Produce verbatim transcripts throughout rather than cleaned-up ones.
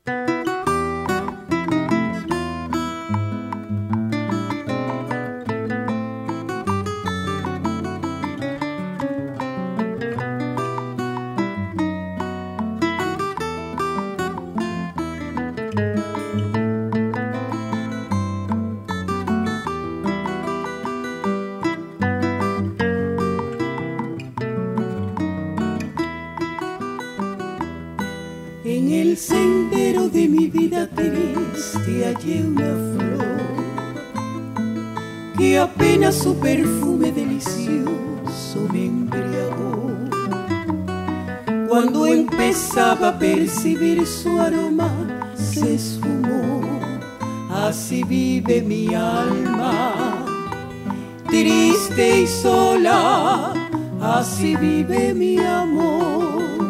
En el sendero de mi vida triste hallé una flor que apenas su perfume delicioso me embriagó. Cuando empezaba a percibir su aroma se esfumó. Así vive mi alma, triste y sola, así vive mi amor.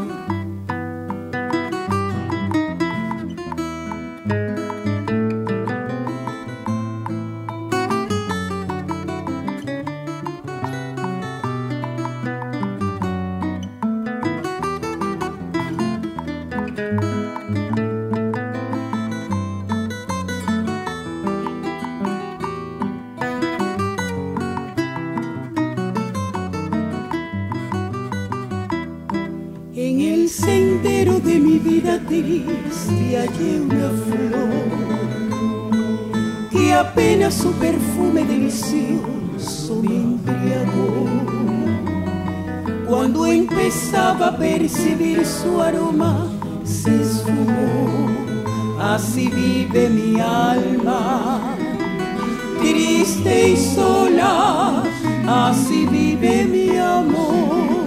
En el sendero de mi vida triste hallé una flor que apenas su perfume delicioso me embriagó. Cuando empezaba a percibir su aroma se esfumó. Así vive mi alma, triste y sola, así vive mi amor.